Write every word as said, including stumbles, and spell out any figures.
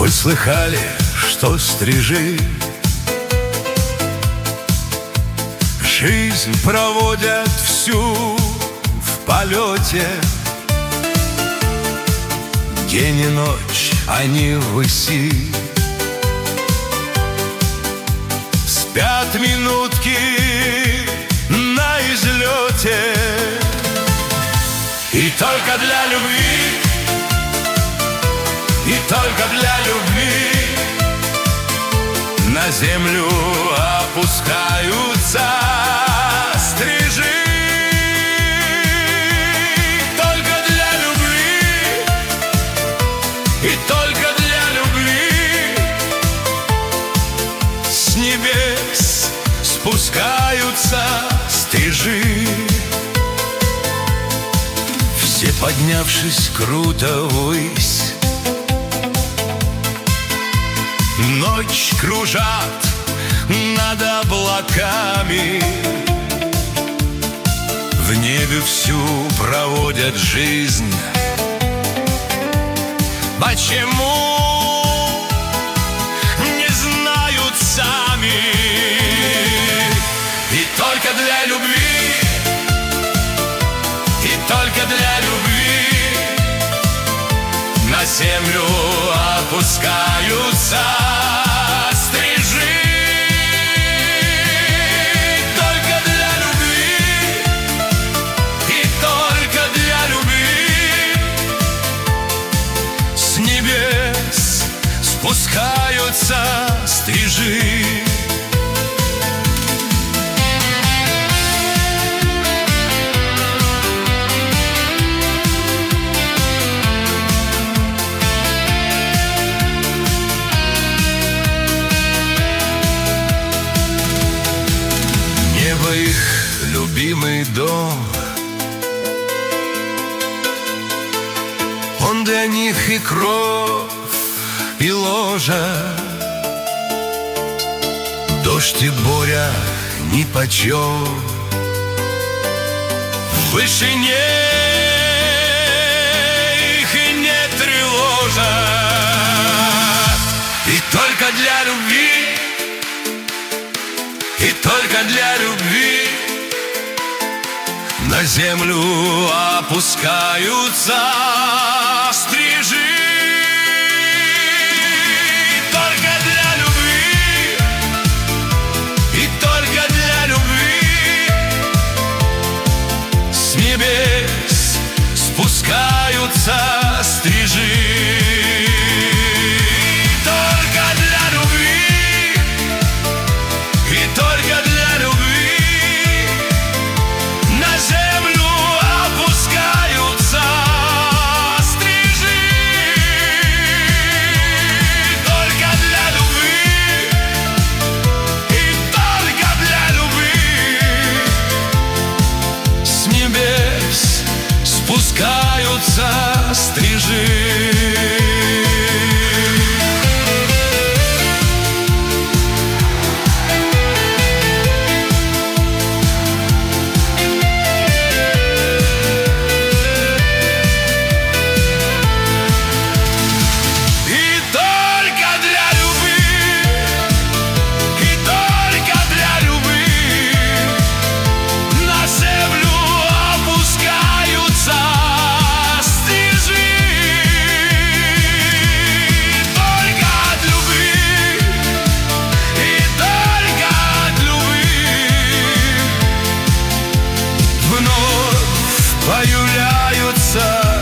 Вы слыхали, что стрижи жизнь проводят всю в полете? День и ночь они ввыси, спят минутки на излете. И только для любви, и только для любви на землю опускаются стрижи. Только для любви, и только для любви с небес спускаются стрижи. Все, поднявшись круто ввысь, ночь кружат над облаками, в небе всю проводят жизнь. Почему? Не знают сами. И только для любви, и только для любви на землю опускаются стрижи. Только для любви, и только для любви с небес спускаются стрижи. Их любимый дом, он для них и кровь, и ложа. Дождь и буря нипочем, в вышине их и не тревожа. И только для любви, и только для любви на землю опускаются стрижи. Только для любви, и только для любви с небес спускаются стрижи. Спускаются стрижи. Появляются